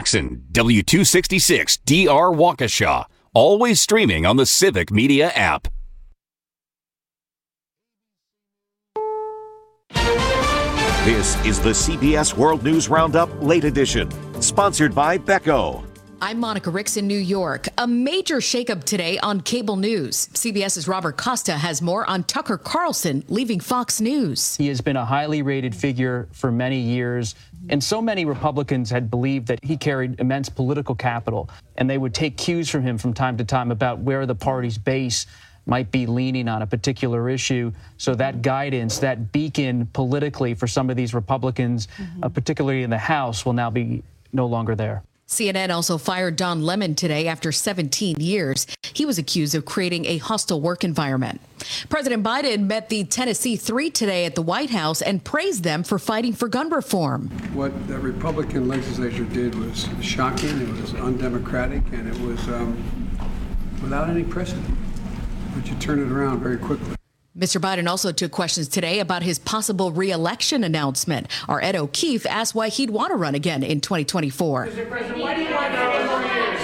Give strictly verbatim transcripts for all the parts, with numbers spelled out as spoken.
Jackson, W two sixty-six D R Waukesha. Always streaming on the Civic Media app. This is the C B S World News Roundup Late Edition, sponsored by Beko. I'm Monica Ricks in New York. A major shakeup today on cable news. CBS's Robert Costa has more on Tucker Carlson leaving Fox News. He has been a highly rated figure for many years, and so many Republicans had believed that he carried immense political capital, and they would take cues from him from time to time about where the party's base might be leaning on a particular issue. So that guidance, that beacon politically for some of these Republicans, mm-hmm. uh, particularly in the House, will now be no longer there. C N N also fired Don Lemon today after seventeen years. He was accused of creating a hostile work environment. President Biden met the Tennessee Three today at the White House and praised them for fighting for gun reform. What the Republican legislature did was shocking, it was undemocratic, and it was um, without any precedent. But you turn it around very quickly. Mister Biden also took questions today about his possible re-election announcement. Our Ed O'Keefe asked why he'd want to run again in twenty twenty-four. Mister President, why do you want to run more years?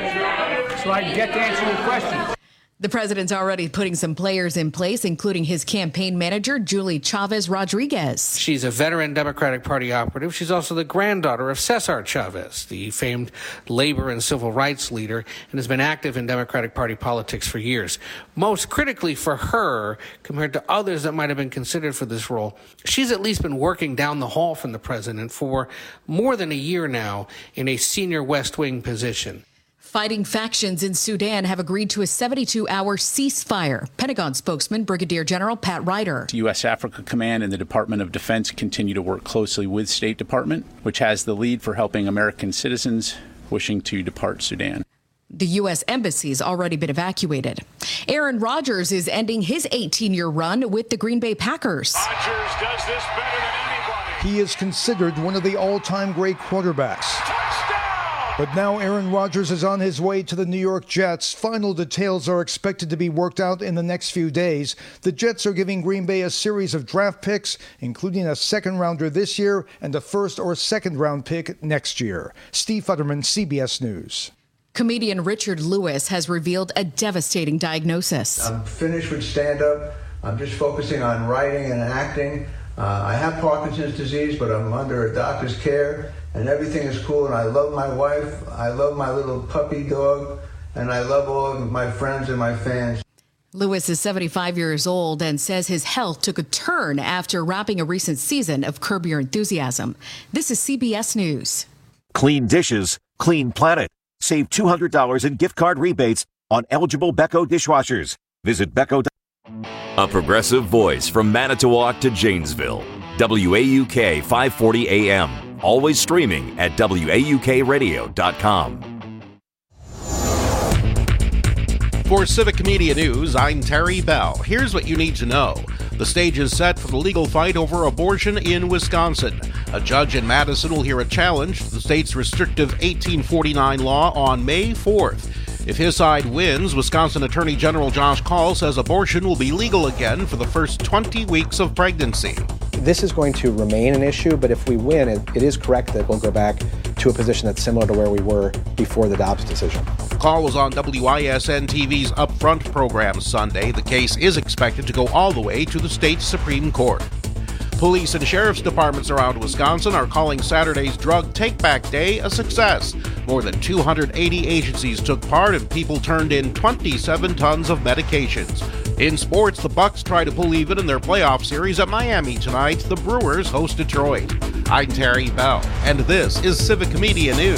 So I can get to answer your questions. The president's already putting some players in place, including his campaign manager, Julie Chavez Rodriguez. She's a veteran Democratic Party operative. She's also the granddaughter of Cesar Chavez, the famed labor and civil rights leader, and has been active in Democratic Party politics for years. Most critically for her, compared to others that might have been considered for this role, she's at least been working down the hall from the president for more than a year now in a senior West Wing position. Fighting factions in Sudan have agreed to a seventy-two hour ceasefire. Pentagon spokesman Brigadier General Pat Ryder. The U S Africa Command and the Department of Defense continue to work closely with State Department, which has the lead for helping American citizens wishing to depart Sudan. The U S Embassy's already been evacuated. Aaron Rodgers is ending his eighteen year run with the Green Bay Packers. Rodgers does this better than anybody. He is considered one of the all-time great quarterbacks. But now Aaron Rodgers is on his way to the New York Jets. Final details are expected to be worked out in the next few days. The Jets are giving Green Bay a series of draft picks, including a second rounder this year and a first or second round pick next year. Steve Futterman, C B S News. Comedian Richard Lewis has revealed a devastating diagnosis. I'm finished with stand-up. I'm just focusing on writing and acting. Uh, I have Parkinson's disease, but I'm under a doctor's care. And everything is cool, and I love my wife, I love my little puppy dog, and I love all of my friends and my fans. Lewis is seventy-five years old and says his health took a turn after wrapping a recent season of Curb Your Enthusiasm. This is C B S News. Clean dishes, clean planet. Save two hundred dollars in gift card rebates on eligible Beko dishwashers. Visit Beko. A progressive voice from Manitowoc to Janesville. W A U K five forty A M. Always streaming at W A U K radio dot com. For Civic Media News, I'm Terry Bell. Here's what you need to know. The stage is set for the legal fight over abortion in Wisconsin. A judge in Madison will hear a challenge to the state's restrictive eighteen forty-nine law on May fourth. If his side wins, Wisconsin Attorney General Josh Kaul says abortion will be legal again for the first twenty weeks of pregnancy. This is going to remain an issue, but if we win, it, it is correct that we'll go back to a position that's similar to where we were before the Dobbs decision. Kaul was on W I S N T V's Upfront program Sunday. The case is expected to go all the way to the state Supreme Court. Police and sheriff's departments around Wisconsin are calling Saturday's Drug Take-Back Day a success. More than two hundred eighty agencies took part and people turned in twenty-seven tons of medications. In sports, the Bucks try to pull even in their playoff series at Miami tonight. The Brewers host Detroit. I'm Terry Bell, and this is Civic Media News.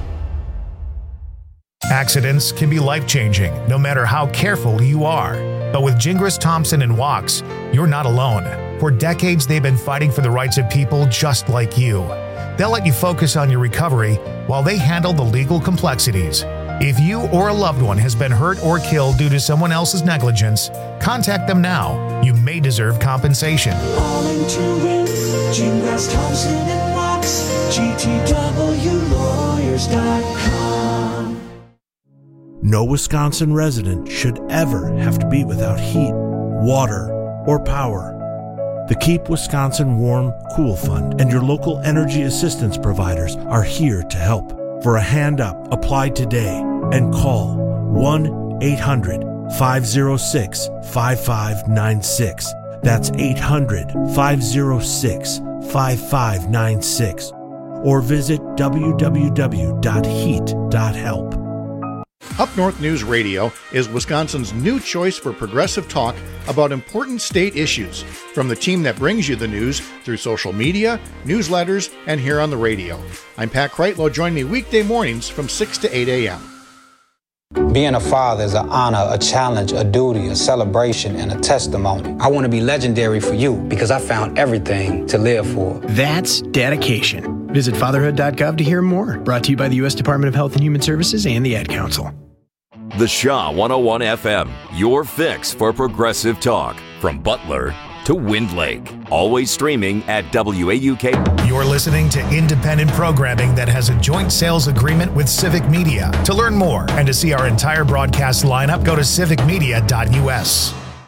Accidents can be life-changing, no matter how careful you are. But with Gingras Thompson and Wachs, you're not alone. For decades, they've been fighting for the rights of people just like you. They'll let you focus on your recovery while they handle the legal complexities. If you or a loved one has been hurt or killed due to someone else's negligence, contact them now. You may deserve compensation. All in to win. Gingras Thompson and Wachs. G T W lawyers dot com. No Wisconsin resident should ever have to be without heat, water, or power. The Keep Wisconsin Warm, Cool Fund and your local energy assistance providers are here to help. For a hand up, apply today and call one eight hundred five oh six five five nine six. That's eight hundred five oh six five five nine six. Or visit w w w dot heat dot help. Up North News Radio is Wisconsin's new choice for progressive talk about important state issues, from the team that brings you the news through social media, newsletters, and here on the radio. I'm Pat Kreitlow. Join me weekday mornings from six to eight a.m. Being a father is an honor, a challenge, a duty, a celebration, and a testimony. I want to be legendary for you because I found everything to live for. That's dedication. Visit fatherhood dot gov to hear more. Brought to you by the U S Department of Health and Human Services and the Ad Council. The Shaw one oh one F M, your fix for progressive talk. From Butler to Wind Lake. Always streaming at W A U K. You're listening to independent programming that has a joint sales agreement with Civic Media. To learn more and to see our entire broadcast lineup, go to civic media dot u s.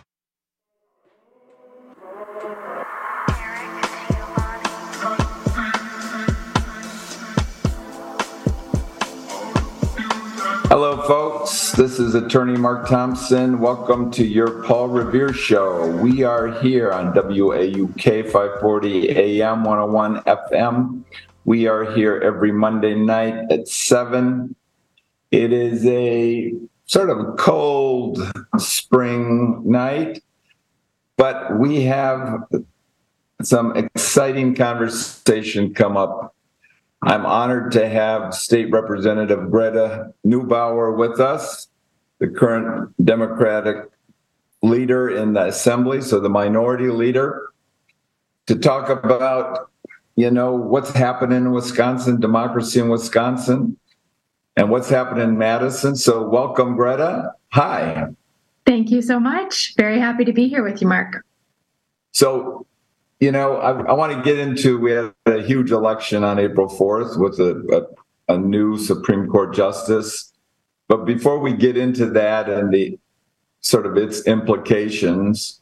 Hello, folks. This is Attorney Mark Thompson. Welcome to your Paul Revere Show. We are here on W A U K five forty A M, one oh one F M. We are here every Monday night at seven. It is a sort of cold spring night, but we have some exciting conversation come up. I'm honored to have State Representative Greta Neubauer with us, the current Democratic leader in the Assembly, so the minority leader, to talk about, you know, what's happening in Wisconsin, democracy in Wisconsin, and what's happening in Madison. So welcome, Greta. Hi. Thank you so much. Very happy to be here with you, Mark. So, you know, I, I want to get into, we had a huge election on April fourth with a, a, a new Supreme Court justice. But before we get into that and the sort of its implications,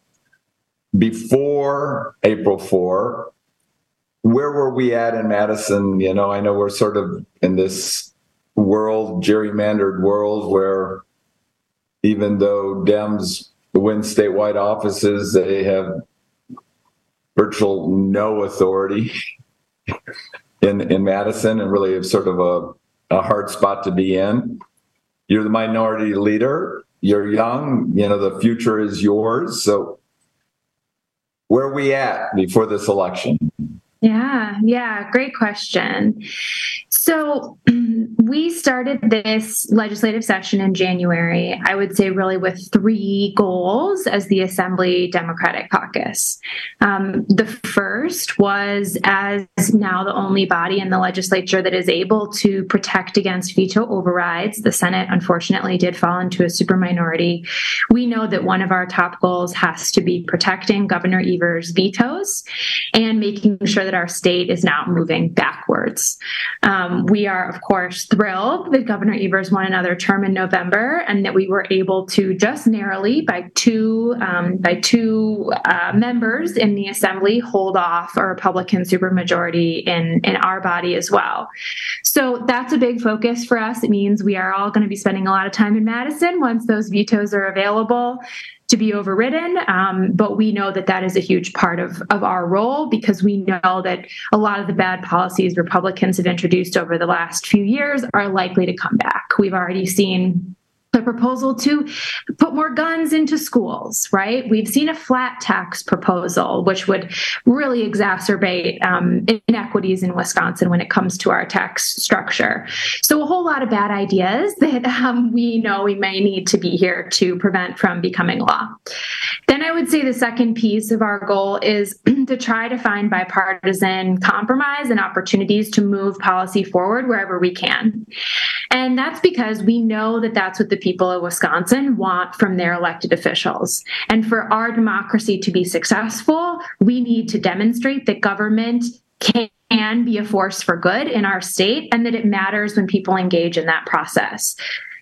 before April fourth, where were we at in Madison? You know, I know we're sort of in this world, gerrymandered world, where even though Dems win statewide offices, they have virtual no authority in in Madison, and really is sort of a, a hard spot to be in. You're the minority leader. You're young. You know, the future is yours. So where are we at before this election? Yeah, yeah, great question. So we started this legislative session in January, I would say really with three goals as the Assembly Democratic Caucus. Um, the first was, as now the only body in the legislature that is able to protect against veto overrides, the Senate unfortunately did fall into a superminority. We know that one of our top goals has to be protecting Governor Evers' vetoes and making sure that our state is not moving backwards. Um, we are, of course, thrilled that Governor Evers won another term in November, and that we were able to just narrowly, by two um, by two uh, members in the Assembly, hold off a Republican supermajority in in our body as well. So that's a big focus for us. It means we are all going to be spending a lot of time in Madison once those vetoes are available to be overridden. Um, but we know that that is a huge part of, of our role, because we know that a lot of the bad policies Republicans have introduced over the last few years are likely to come back. We've already seen the proposal to put more guns into schools, right? We've seen a flat tax proposal, which would really exacerbate um, inequities in Wisconsin when it comes to our tax structure. So a whole lot of bad ideas that um, we know we may need to be here to prevent from becoming law. Then I would say the second piece of our goal is to try to find bipartisan compromise and opportunities to move policy forward wherever we can. And that's because we know that that's what the people of Wisconsin want from their elected officials. And for our democracy to be successful, we need to demonstrate that government can be a force for good in our state, and that it matters when people engage in that process.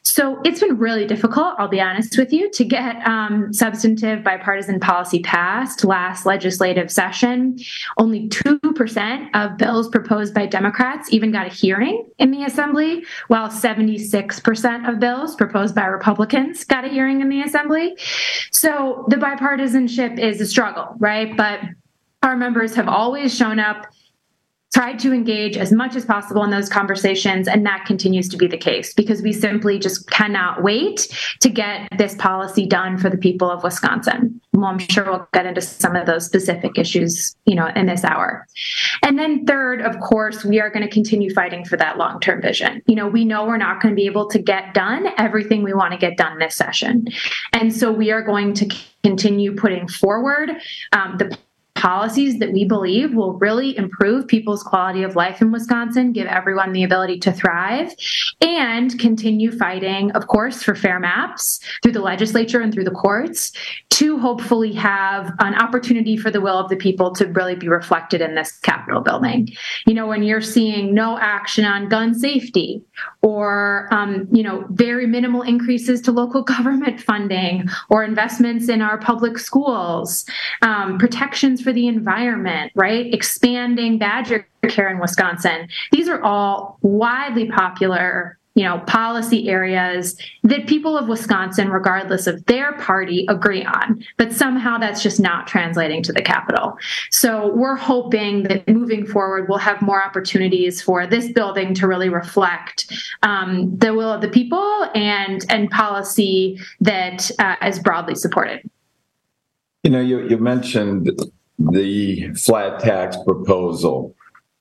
So it's been really difficult, I'll be honest with you, to get um, substantive bipartisan policy passed last legislative session. Only two percent of bills proposed by Democrats even got a hearing in the Assembly, while seventy-six percent of bills proposed by Republicans got a hearing in the Assembly. So the bipartisanship is a struggle, right? But our members have always shown up, tried to engage as much as possible in those conversations, and that continues to be the case because we simply just cannot wait to get this policy done for the people of Wisconsin. Well, I'm sure we'll get into some of those specific issues, you know, in this hour. And then third, of course, we are going to continue fighting for that long-term vision. You know, we know we're not going to be able to get done everything we want to get done this session. And so we are going to continue putting forward um, the policies that we believe will really improve people's quality of life in Wisconsin, give everyone the ability to thrive, and continue fighting, of course, for fair maps through the legislature and through the courts to hopefully have an opportunity for the will of the people to really be reflected in this Capitol building. You know, when you're seeing no action on gun safety or, um, you know, very minimal increases to local government funding or investments in our public schools, um, protections for the environment, right? Expanding badger care in Wisconsin. These are all widely popular, you know, policy areas that people of Wisconsin, regardless of their party, agree on. But somehow that's just not translating to the Capitol. So we're hoping that moving forward, we'll have more opportunities for this building to really reflect um, the will of the people and, and policy that uh, is broadly supported. You know, you, you mentioned the flat tax proposal.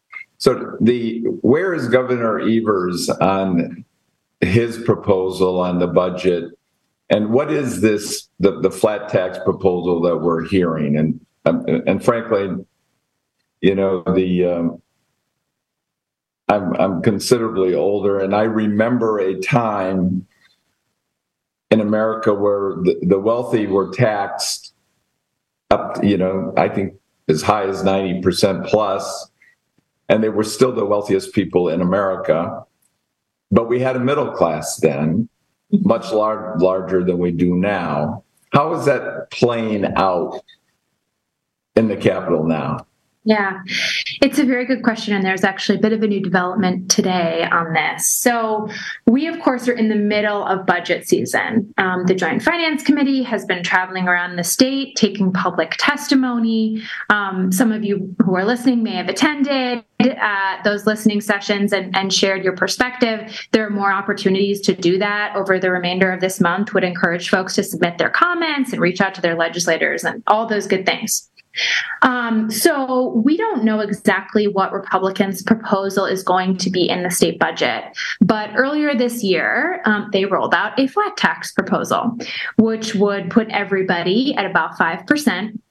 So the where is Governor Evers on his proposal on the budget, and what is this the, the flat tax proposal that we're hearing? And um, and frankly, you know, the um, I'm I'm considerably older, and I remember a time in America where the, the wealthy were taxed up, you know, I think as high as ninety percent plus. And they were still the wealthiest people in America. But we had a middle class then, much lar- larger than we do now. How is that playing out in the Capitol now? Yeah, it's a very good question. And there's actually a bit of a new development today on this. So we, of course, are in the middle of budget season. Um, the Joint Finance Committee has been traveling around the state, taking public testimony. Um, some of you who are listening may have attended uh, those listening sessions and, and shared your perspective. There are more opportunities to do that over the remainder of this month. Would encourage folks to submit their comments and reach out to their legislators and all those good things. Um, so we don't know exactly what Republicans' proposal is going to be in the state budget. But earlier this year, um, they rolled out a flat tax proposal, which would put everybody at about five percent.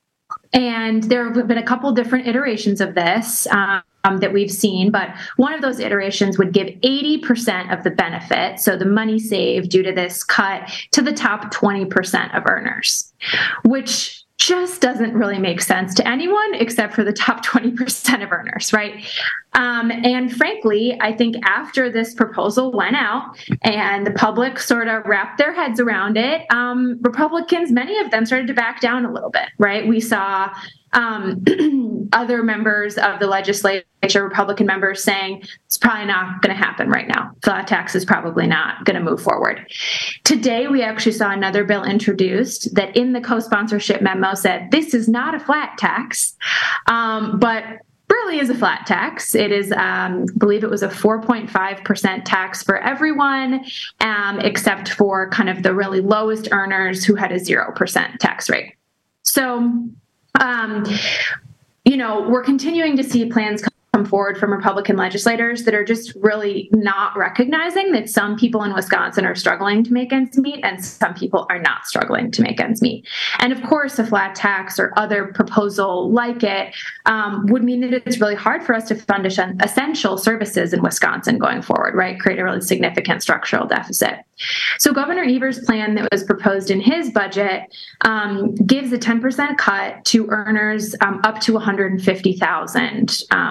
And there have been a couple different iterations of this um, that we've seen, but one of those iterations would give eighty percent of the benefit, so the money saved due to this cut, to the top twenty percent of earners, which just doesn't really make sense to anyone except for the top twenty percent of earners, right? Um, and frankly, I think after this proposal went out and the public sort of wrapped their heads around it, um, Republicans, many of them started to back down a little bit, right? We saw um, other members of the legislature, Republican members, saying it's probably not going to happen right now. Flat tax is probably not going to move forward. Today, we actually saw another bill introduced that in the co-sponsorship memo said this is not a flat tax, um, but really is a flat tax. It is, um, I believe it was a four point five percent tax for everyone, um, except for kind of the really lowest earners who had a zero percent tax rate. So, um, you know, we're continuing to see plans come forward from Republican legislators that are just really not recognizing that some people in Wisconsin are struggling to make ends meet and some people are not struggling to make ends meet. And of course, a flat tax or other proposal like it um, would mean that it's really hard for us to fund essential services in Wisconsin going forward, right? Create a really significant structural deficit. So Governor Evers' plan that was proposed in his budget um, gives a ten percent cut to earners um, up to one hundred fifty thousand dollars. Um,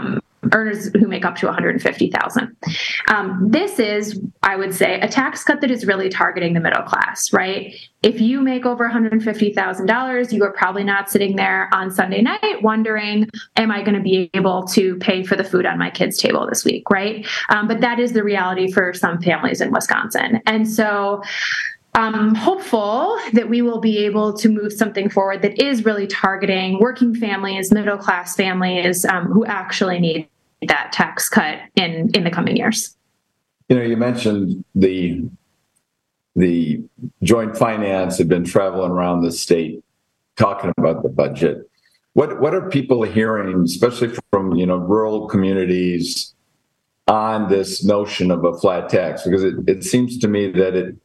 earners who make up to one hundred fifty thousand dollars. Um, this is, I would say, a tax cut that is really targeting the middle class, right? If you make over one hundred fifty thousand dollars, you are probably not sitting there on Sunday night wondering, am I going to be able to pay for the food on my kids' table this week, right? Um, but that is the reality for some families in Wisconsin. And so I'm hopeful that we will be able to move something forward that is really targeting working families, middle-class families um, who actually need that tax cut in, in the coming years. You know, you mentioned the the joint finance had been traveling around the state talking about the budget. What what are people hearing, especially from, you know, rural communities, on this notion of a flat tax? Because it, it seems to me that it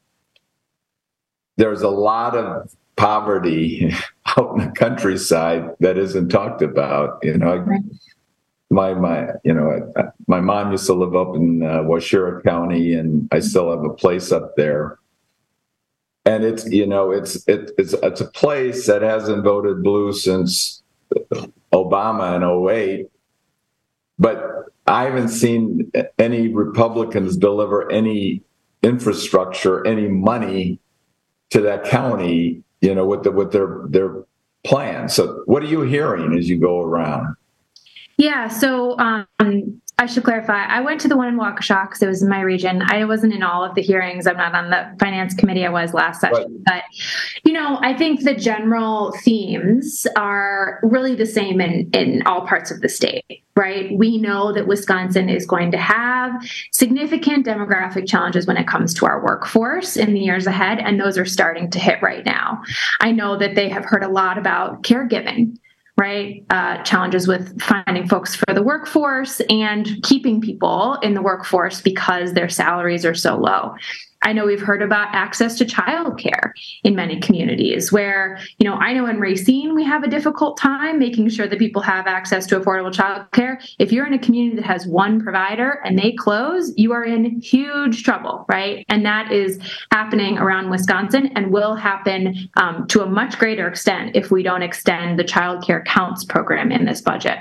there's a lot of poverty out in the countryside that isn't talked about. You know, right. my my you know my mom used to live up in uh, Waushara County, and I still have a place up there. And it's you know it's it, it's it's a place that hasn't voted blue since Obama in oh eight, but I haven't seen any Republicans deliver any infrastructure, any money to that county, you know, with the with their their plan. So, what are you hearing as you go around? Yeah, so um, I should clarify. I went to the one in Waukesha because it was in my region. I wasn't in all of the hearings. I'm not on the finance committee. I was last session. Right. But, you know, I think the general themes are really the same in, in all parts of the state, right? We know that Wisconsin is going to have significant demographic challenges when it comes to our workforce in the years ahead, and those are starting to hit right now. I know that they have heard a lot about caregiving, right? Uh, challenges with finding folks for the workforce and keeping people in the workforce because their salaries are so low. I know we've heard about access to childcare in many communities where, you know, I know in Racine, we have a difficult time making sure that people have access to affordable childcare. If you're in a community that has one provider and they close, you are in huge trouble, right? And that is happening around Wisconsin and will happen um, to a much greater extent if we don't extend the childcare counts program in this budget.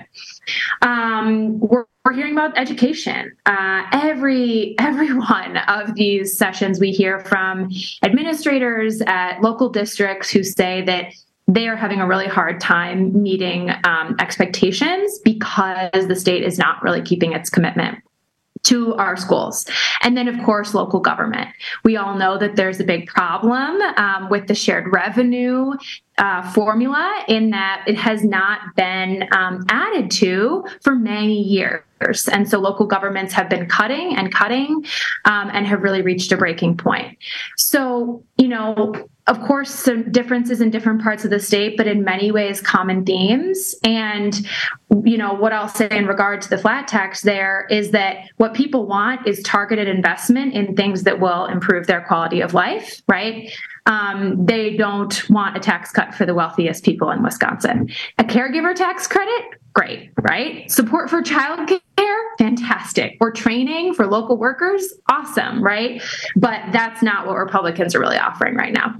Um, we're We're hearing about education. Uh, every every one of these sessions, we hear from administrators at local districts who say that they are having a really hard time meeting um, expectations because the state is not really keeping its commitment to our schools. And then, of course, local government. We all know that there's a big problem um, with the shared revenue uh, formula in that it has not been um, added to for many years. And so local governments have been cutting and cutting um, and have really reached a breaking point. So, you know, of course, some differences in different parts of the state, but in many ways, common themes. And, you know, what I'll say in regard to the flat tax there is that what people want is targeted investment in things that will improve their quality of life, right? Um, they don't want a tax cut for the wealthiest people in Wisconsin. A caregiver tax credit, great, right? Support for childcare, fantastic. Or training for local workers, awesome, right? But that's not what Republicans are really offering right now.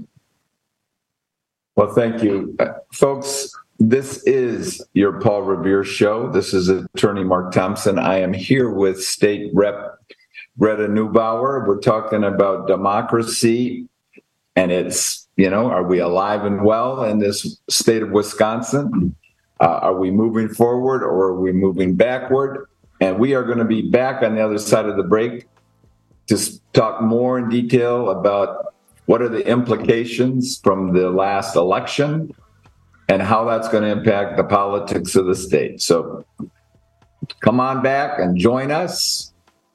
Well, thank you. Uh, folks, this is your Paul Revere Show. This is Attorney Mark Thompson. I am here with State Rep Greta Neubauer. We're talking about democracy, and it's, you know, are we alive and well in this state of Wisconsin? Uh, are we moving forward or are we moving backward? And we are going to be back on the other side of the break to talk more in detail about what are the implications from the last election and how that's going to impact the politics of the state. So come on back and join us.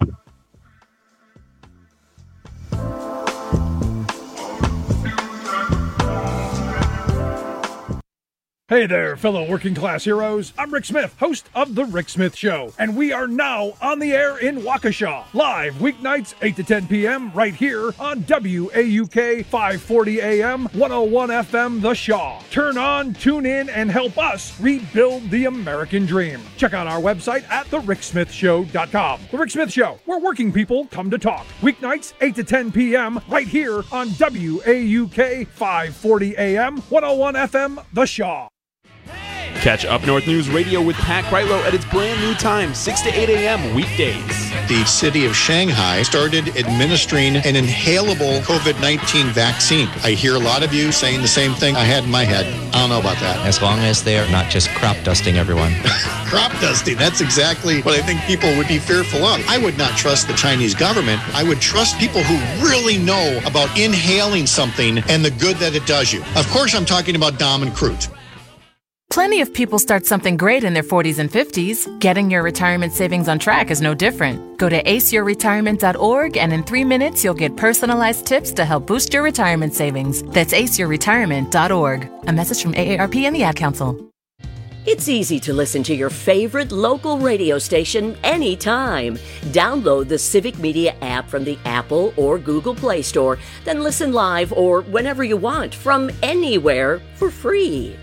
Hey there, fellow working class heroes. I'm Rick Smith, host of The Rick Smith Show, and we are now on the air in Waukesha, live weeknights eight to ten p.m. right here on W A U K five forty A M, one oh one F M The Shaw. Turn on, tune in, and help us rebuild the American dream. Check out our website at the rick smith show dot com. The Rick Smith Show, where working people come to talk. Weeknights eight to ten p.m. right here on W A U K five forty A M, one oh one F M The Shaw. Catch Up North News Radio with Pat Kreitlow at its brand new time, six to eight a.m. weekdays. The city of Shanghai started administering an inhalable COVID nineteen vaccine. I hear a lot of you saying the same thing I had in my head. I don't know about that. As long as they're not just crop dusting everyone. Crop dusting, that's exactly what I think people would be fearful of. I would not trust the Chinese government. I would trust people who really know about inhaling something and the good that it does you. Of course, I'm talking about Dom and Crute. Plenty of people start something great in their forties and fifties. Getting your retirement savings on track is no different. Go to ace your retirement dot org and in three minutes you'll get personalized tips to help boost your retirement savings. That's ace your retirement dot org. A message from A A R P and the Ad Council. It's easy to listen to your favorite local radio station anytime. Download the Civic Media app from the Apple or Google Play Store, then listen live or whenever you want from anywhere for free.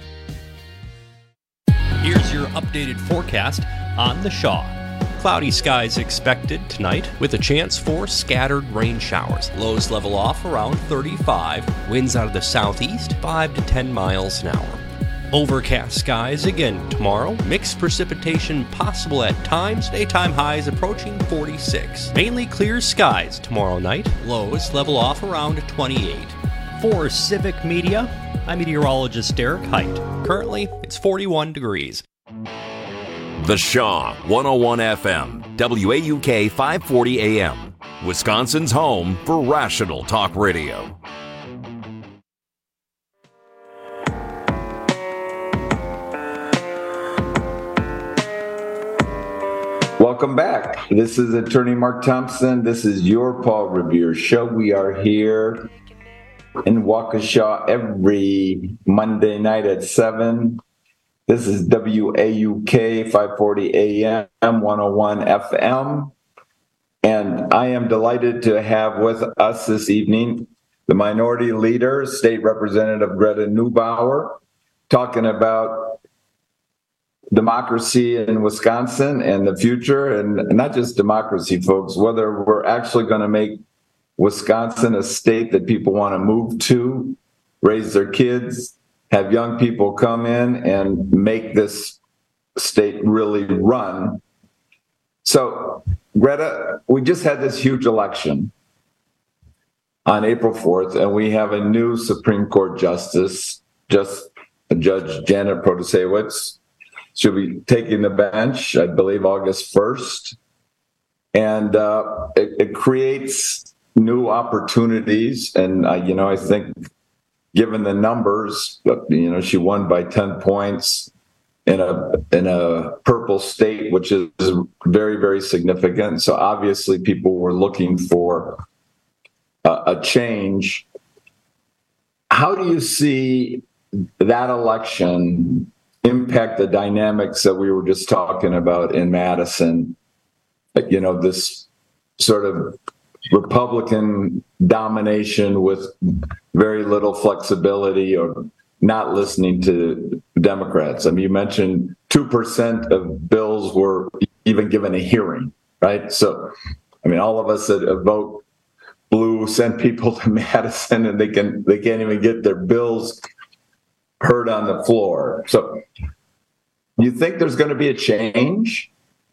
Here's your updated forecast on the Shaw. Cloudy skies expected tonight with a chance for scattered rain showers. Lows level off around thirty-five. Winds out of the southeast, five to ten miles an hour. Overcast skies again tomorrow. Mixed precipitation possible at times. Daytime highs approaching forty-six. Mainly clear skies tomorrow night. Lows level off around twenty-eight. For Civic Media, I'm meteorologist Derek Height. Currently, it's forty-one degrees. The Shaw, one oh one F M, W A U K five forty A M, Wisconsin's home for rational talk radio. Welcome back. This is Attorney Mark Thompson. This is your Paul Revere Show. We are here in Waukesha every Monday night at seven. This is W A U K five forty A M, one oh one F M. And I am delighted to have with us this evening the Minority Leader, State Representative Greta Neubauer, talking about democracy in Wisconsin and the future, and not just democracy, folks, whether we're actually going to make Wisconsin a state that people want to move to, raise their kids, have young people come in and make this state really run. So, Greta, we just had this huge election on April fourth, and we have a new Supreme Court justice, just Judge Janet Protasiewicz. She'll be taking the bench, I believe, August first. And uh, it, it creates new opportunities. And, uh, you know, I think given the numbers, you know, she won by ten points in a in a purple state, which is very, very significant. So obviously people were looking for a, a change. How do you see that election impact the dynamics that we were just talking about in Madison? You know, this sort of Republican domination with very little flexibility or not listening to Democrats. I mean, you mentioned two percent of bills were even given a hearing, right? So, I mean, all of us that vote blue send people to Madison and they can they can't even get their bills heard on the floor. So, you think there's going to be a change?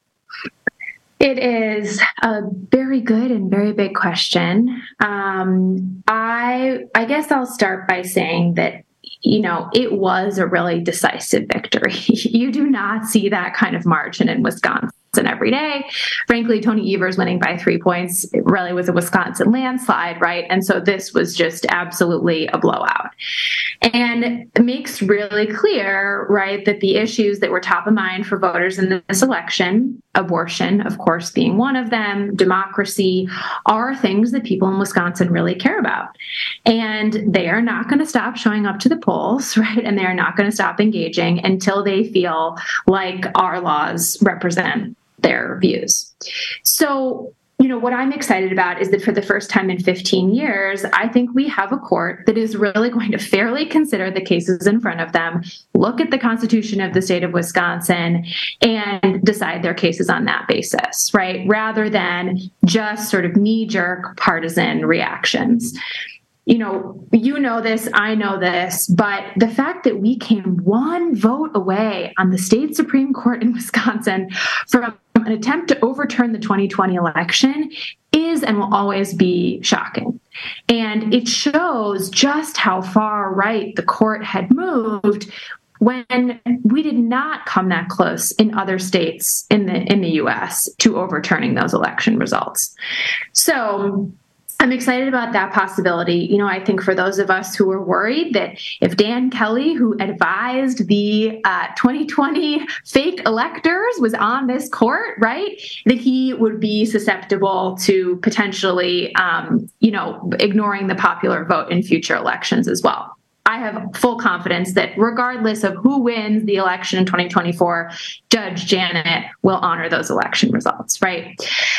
It is a very good and very big question. Um, I I guess I'll start by saying that, you know, it was a really decisive victory. You do not see that kind of margin in Wisconsin every day. Frankly, Tony Evers winning by three points, it really was a Wisconsin landslide, right? And so this was just absolutely a blowout. And it makes really clear, right, that the issues that were top of mind for voters in this election, abortion, of course, being one of them, democracy, are things that people in Wisconsin really care about. And they are not going to stop showing up to the polls, right? And they're not going to stop engaging until they feel like our laws represent their views. So, you know, what I'm excited about is that for the first time in fifteen years, I think we have a court that is really going to fairly consider the cases in front of them, look at the Constitution of the state of Wisconsin, and decide their cases on that basis, right? Rather than just sort of knee-jerk partisan reactions. you know, you know this, I know this, but the fact that we came one vote away on the state Supreme Court in Wisconsin from an attempt to overturn the twenty twenty election is and will always be shocking. And it shows just how far right the court had moved when we did not come that close in other states in the in the U S to overturning those election results. So I'm excited about that possibility. You know, I think for those of us who are worried that if Dan Kelly, who advised the uh, twenty twenty fake electors, was on this court, right, that he would be susceptible to potentially, um, you know, ignoring the popular vote in future elections as well. I have full confidence that regardless of who wins the election in twenty twenty-four, Judge Janet will honor those election results, right?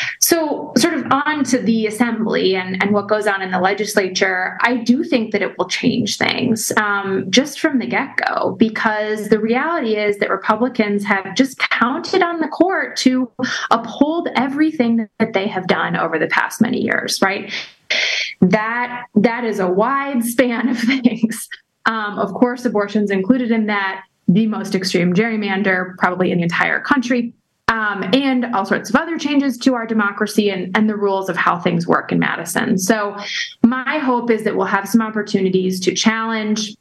So sort of on to the assembly and, and what goes on in the legislature, I do think that it will change things um, just from the get-go, because the reality is that Republicans have just counted on the court to uphold everything that they have done over the past many years, right? That that is a wide span of things. Um, of course, abortion's included in that, the most extreme gerrymander probably in the entire country, um, and all sorts of other changes to our democracy and, and the rules of how things work in Madison. So my hope is that we'll have some opportunities to challenge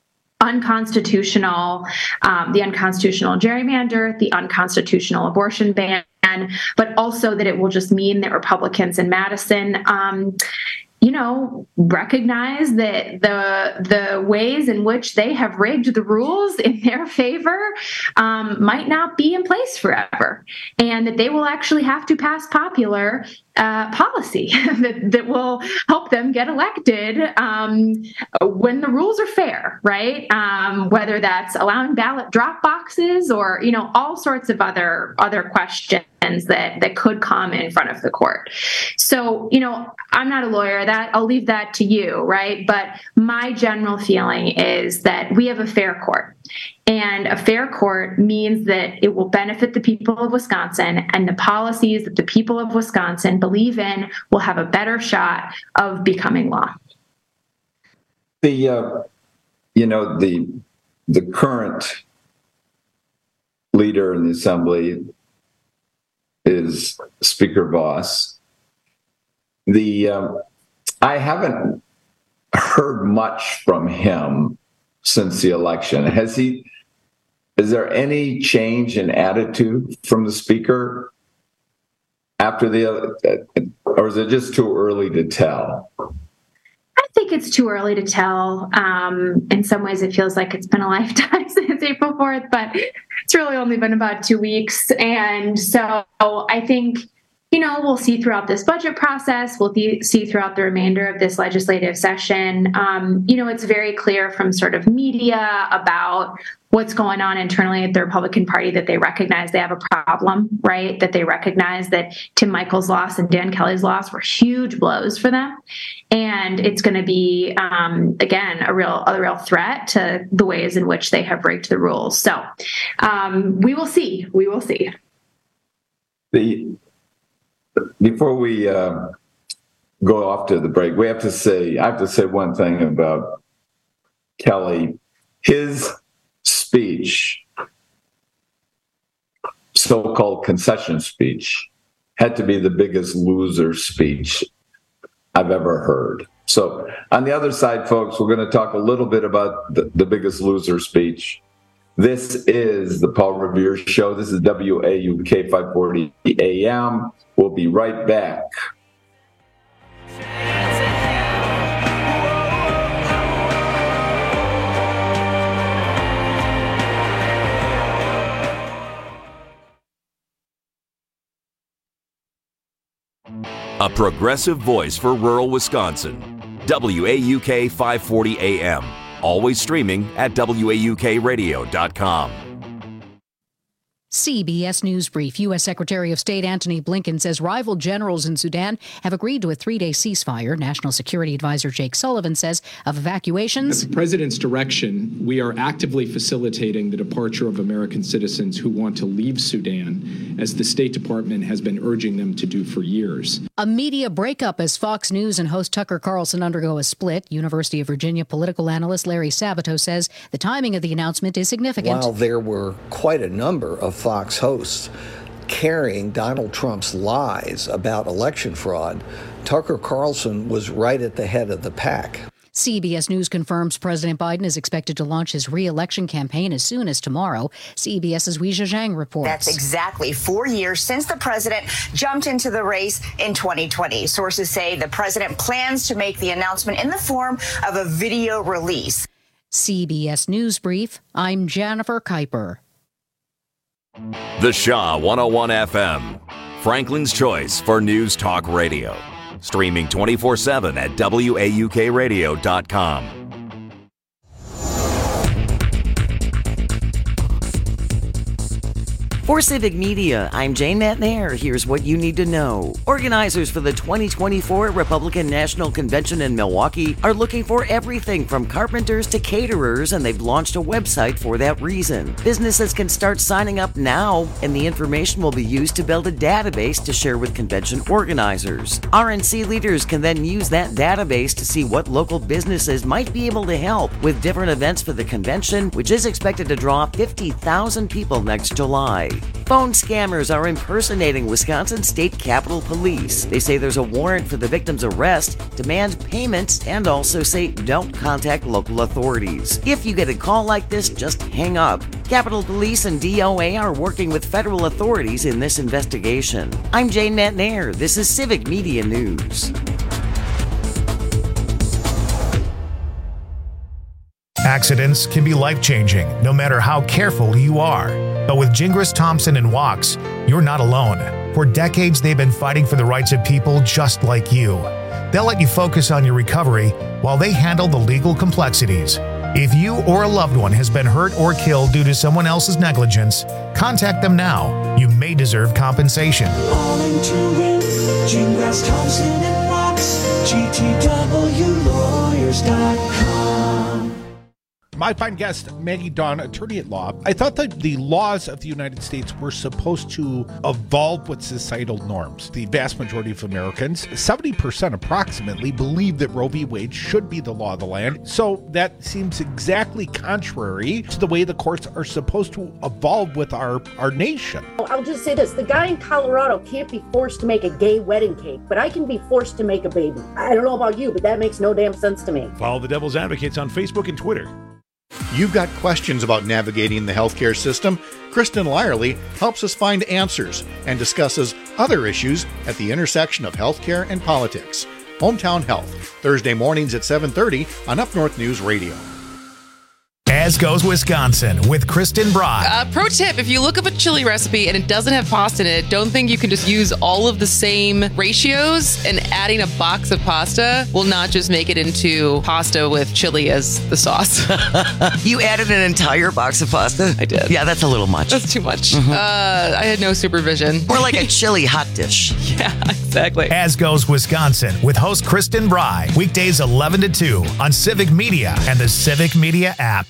unconstitutional, um, the unconstitutional gerrymander, the unconstitutional abortion ban, but also that it will just mean that Republicans in Madison, um, you know, recognize that the the ways in which they have rigged the rules in their favor um, might not be in place forever, and that they will actually have to pass popular uh, policy that, that will help them get elected um, when the rules are fair, right? Um, whether that's allowing ballot drop boxes or, you know, all sorts of other other questions that that could come in front of the court. So, you know, I'm not a lawyer. That I'll leave that to you, right? But my general feeling is that we have a fair court. And a fair court means that it will benefit the people of Wisconsin, and the policies that the people of Wisconsin believe in will have a better shot of becoming law. The, uh, you know, the the current leader in the Assembly is Speaker Voss. The um, I haven't heard much from him since the election. Has he? Is there any change in attitude from the speaker after the, or is it just too early to tell? I think it's too early to tell. Um, in some ways, it feels like it's been a lifetime since April fourth, but it's really only been about two weeks. And so I think, you know, we'll see throughout this budget process, we'll th- see throughout the remainder of this legislative session. Um, you know, it's very clear from sort of media about what's going on internally at the Republican Party that they recognize they have a problem, right? That they recognize that Tim Michael's loss and Dan Kelly's loss were huge blows for them. And it's going to be, um, again, a real a real threat to the ways in which they have rigged the rules. So um, we will see. We will see. The Before we uh, go off to the break, we have to say, I have to say one thing about Kelly. His speech, so-called concession speech, had to be the biggest loser speech I've ever heard. So on the other side, folks, we're going to talk a little bit about the, the biggest loser speech. This is the Paul Revere Show. This is W A U K five forty A M. We'll be right back. A progressive voice for rural Wisconsin. W A U K five forty A M. Always streaming at W A U K radio dot com. C B S News Brief. U S. Secretary of State Antony Blinken says rival generals in Sudan have agreed to a three-day ceasefire. National Security Advisor Jake Sullivan says of evacuations. At the president's direction, we are actively facilitating the departure of American citizens who want to leave Sudan, as the State Department has been urging them to do for years. A media breakup as Fox News and host Tucker Carlson undergo a split. University of Virginia political analyst Larry Sabato says the timing of the announcement is significant. While there were quite a number of Fox hosts carrying Donald Trump's lies about election fraud, Tucker Carlson was right at the head of the pack. C B S News confirms President Biden is expected to launch his re-election campaign as soon as tomorrow. CBS's Weijia Zhang reports. That's exactly four years since the president jumped into the race in twenty twenty. Sources say the president plans to make the announcement in the form of a video release. C B S News Brief, I'm Jennifer Kuiper. The Shaw one oh one F M, Franklin's choice for News Talk Radio. Streaming twenty-four seven at W A U K radio dot com. For Civic Media, I'm Jane Matnair. Here's what you need to know. Organizers for the twenty twenty-four Republican National Convention in Milwaukee are looking for everything from carpenters to caterers, and they've launched a website for that reason. Businesses can start signing up now, and the information will be used to build a database to share with convention organizers. R N C leaders can then use that database to see what local businesses might be able to help with different events for the convention, which is expected to draw fifty thousand people next July. Phone scammers are impersonating Wisconsin State Capitol Police. They say there's a warrant for the victim's arrest, demand payment, and also say don't contact local authorities. If you get a call like this, just hang up. Capitol Police and D O A are working with federal authorities in this investigation. I'm Jane Matnair. This is Civic Media News. Accidents can be life-changing, no matter how careful you are. But with Gingras Thompson and Wachs, you're not alone. For decades, they've been fighting for the rights of people just like you. They'll let you focus on your recovery while they handle the legal complexities. If you or a loved one has been hurt or killed due to someone else's negligence, contact them now. You may deserve compensation. All into it, Gingras Thompson and Wachs, G T W lawyers dot com. My fine guest, Maggie Dawn, attorney at law. I thought that the laws of the United States were supposed to evolve with societal norms. The vast majority of Americans, seventy percent approximately, believe that Roe v. Wade should be the law of the land. So that seems exactly contrary to the way the courts are supposed to evolve with our, our nation. I'll just say this. The guy in Colorado can't be forced to make a gay wedding cake, but I can be forced to make a baby. I don't know about you, but that makes no damn sense to me. Follow the Devil's Advocates on Facebook and Twitter. You've got questions about navigating the healthcare system? Kristen Lyerly helps us find answers and discusses other issues at the intersection of healthcare and politics. Hometown Health, Thursday mornings at seven thirty on Up North News Radio. As Goes Wisconsin with Kristen Bry. Uh, pro tip, if you look up a chili recipe and it doesn't have pasta in it, don't think you can just use all of the same ratios, and adding a box of pasta will not just make it into pasta with chili as the sauce. You added an entire box of pasta? I did. Yeah, that's a little much. That's too much. Mm-hmm. Uh, I had no supervision. More like a chili hot dish. Yeah, exactly. As Goes Wisconsin with host Kristen Bry. Weekdays eleven to two on Civic Media and the Civic Media app.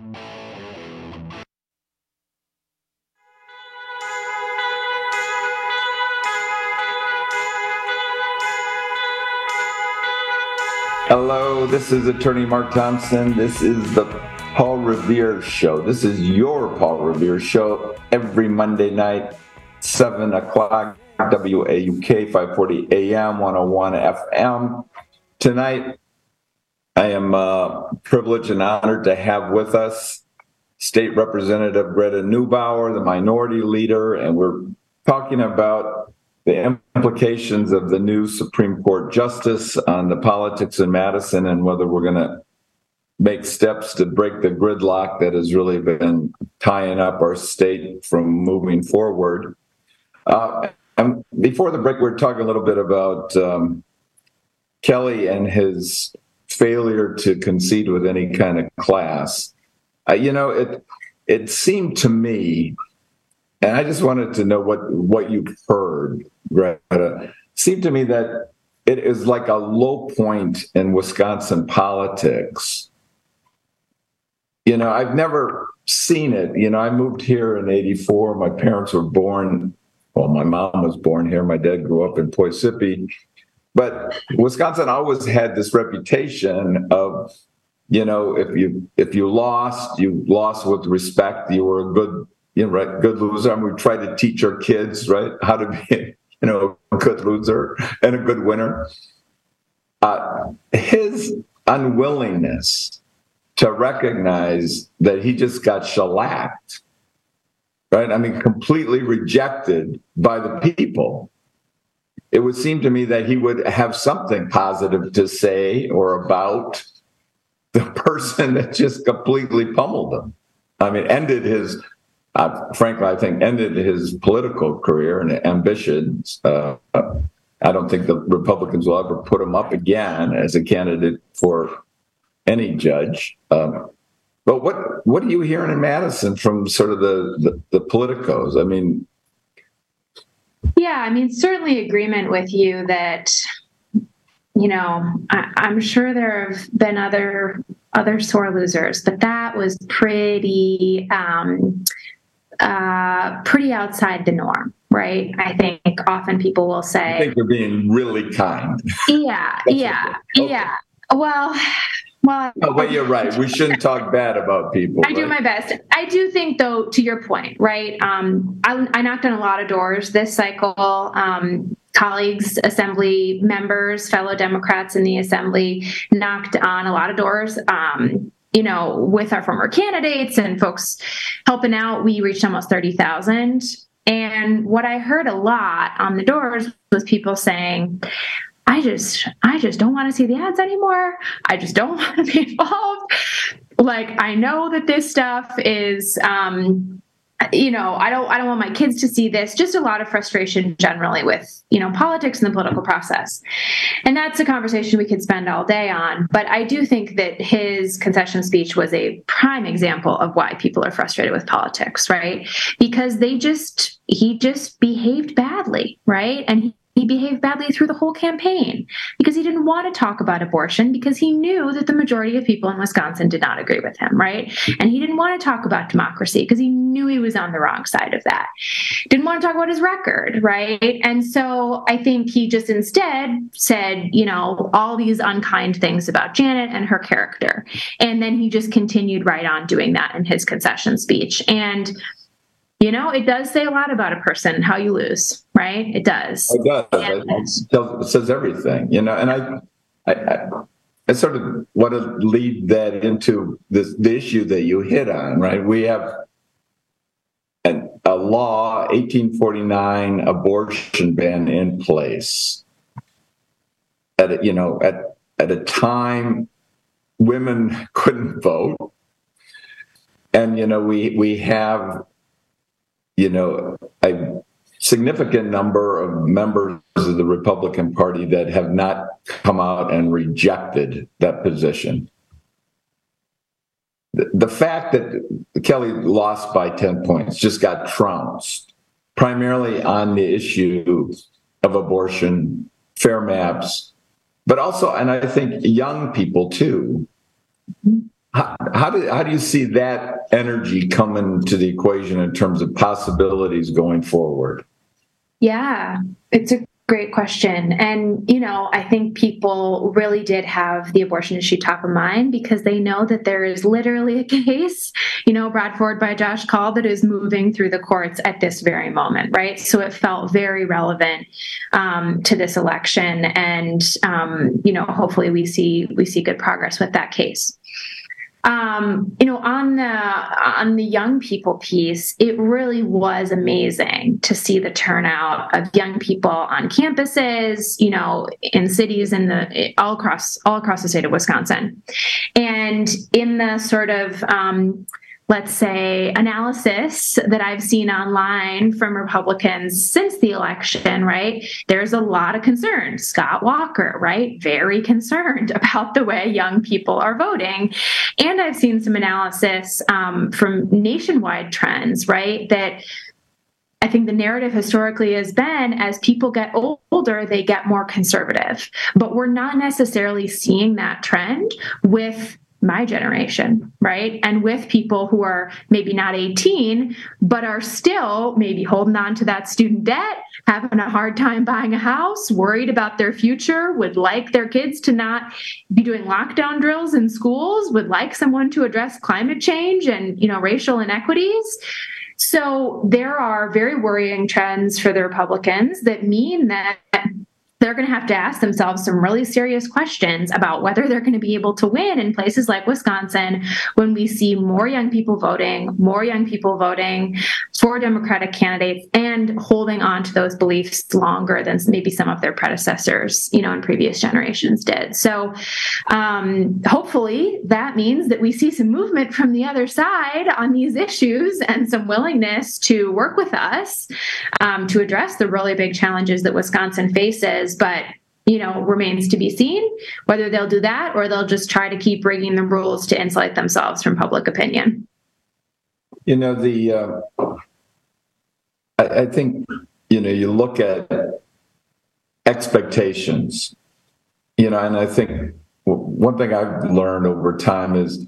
Hello, this is attorney Mark Thompson. This is the Paul Revere Show. This is your Paul Revere Show every Monday night, seven o'clock, W A U K, five forty A M, one oh one F M. Tonight, I am uh, privileged and honored to have with us State Representative Greta Neubauer, the minority leader, and we're talking about the implications of the new Supreme Court justice on the politics in Madison and whether we're going to make steps to break the gridlock that has really been tying up our state from moving forward. Uh, and before the break, we were talking a little bit about um, Kelly and his failure to concede with any kind of class. Uh, you know, it it seemed to me and I just wanted to know what, what you've heard, Greta. It seemed to me that it is like a low point in Wisconsin politics. You know, I've never seen it. You know, I moved here in eighty-four. My parents were born, well, my mom was born here. My dad grew up in Poughkeepsie. But Wisconsin always had this reputation of, you know, if you if you lost, you lost with respect. You were a good, you know, right, good loser. And we try to teach our kids, right, how to be, you know, a good loser and a good winner. Uh, his unwillingness to recognize that he just got shellacked, right? I mean, completely rejected by the people. It would seem to me that he would have something positive to say or about the person that just completely pummeled him. I mean, ended his, uh, frankly, I think ended his political career and ambitions. Uh, I don't think the Republicans will ever put him up again as a candidate for any judge. Um, but what what are you hearing in Madison from sort of the, the, the politicos? I mean, yeah, I mean, certainly agreement with you that, you know, I, I'm sure there have been other other sore losers, but that was pretty um, uh, pretty outside the norm, right? I think often people will say, I think you're being really kind. Yeah, yeah, okay. yeah. Well, well, no, but you're right. We shouldn't talk bad about people. I right? do my best. I do think, though, to your point, right? Um, I, I knocked on a lot of doors this cycle. Um, colleagues, assembly members, fellow Democrats in the assembly knocked on a lot of doors. Um, you know, with our former candidates and folks helping out, we reached almost thirty thousand. And what I heard a lot on the doors was people saying, I just, I just don't want to see the ads anymore. I just don't want to be involved. Like, I know that this stuff is, um, you know, I don't, I don't want my kids to see this. Just a lot of frustration generally with, you know, politics and the political process. And that's a conversation we could spend all day on. But I do think that his concession speech was a prime example of why people are frustrated with politics, right? Because they just, he just behaved badly, right? And he He behaved badly through the whole campaign because he didn't want to talk about abortion because he knew that the majority of people in Wisconsin did not agree with him, right? And he didn't want to talk about democracy because he knew he was on the wrong side of that. Didn't want to talk about his record, right? And so I think he just instead said, you know, all these unkind things about Janet and her character. And then he just continued right on doing that in his concession speech. And you know, it does say a lot about a person, how you lose, right? It does. It does. It, tells, it says everything, you know, and I, I, I, I sort of want to lead that into this, the issue that you hit on, right? We have an, a law, eighteen forty-nine abortion ban in place at, a, you know, at, at a time women couldn't vote. And, you know, we, we have, you know, a significant number of members of the Republican Party that have not come out and rejected that position. The, the fact that Kelly lost by ten points, just got trounced, primarily on the issue of abortion, fair maps, but also, and I think young people too. How, how do how do you see that energy come into the equation in terms of possibilities going forward? Yeah, it's a great question. And, you know, I think people really did have the abortion issue top of mind because they know that there is literally a case, you know, brought forward by Josh Kaul that is moving through the courts at this very moment, right? So it felt very relevant um, to this election. And, um, you know, hopefully we see we see good progress with that case. Um, you know, on the on the young people piece, it really was amazing to see the turnout of young people on campuses, you know, in cities in the all across all across the state of Wisconsin, and in the sort of um, let's say, analysis that I've seen online from Republicans since the election, right? There's a lot of concern. Scott Walker, right? Very concerned about the way young people are voting. And I've seen some analysis um, from nationwide trends, right? That I think the narrative historically has been as people get older, they get more conservative. But we're not necessarily seeing that trend with my generation, right? And with people who are maybe not eighteen, but are still maybe holding on to that student debt, having a hard time buying a house, worried about their future, would like their kids to not be doing lockdown drills in schools, would like someone to address climate change and, you know, racial inequities. So there are very worrying trends for the Republicans that mean that they're going to have to ask themselves some really serious questions about whether they're going to be able to win in places like Wisconsin when we see more young people voting, more young people voting for Democratic candidates and holding on to those beliefs longer than maybe some of their predecessors, you know, in previous generations did. So um, hopefully that means that we see some movement from the other side on these issues and some willingness to work with us um, to address the really big challenges that Wisconsin faces. But, you know, remains to be seen whether they'll do that or they'll just try to keep rigging the rules to insulate themselves from public opinion. You know, the uh, I, I think, you know, you look at expectations, you know, and I think one thing I've learned over time is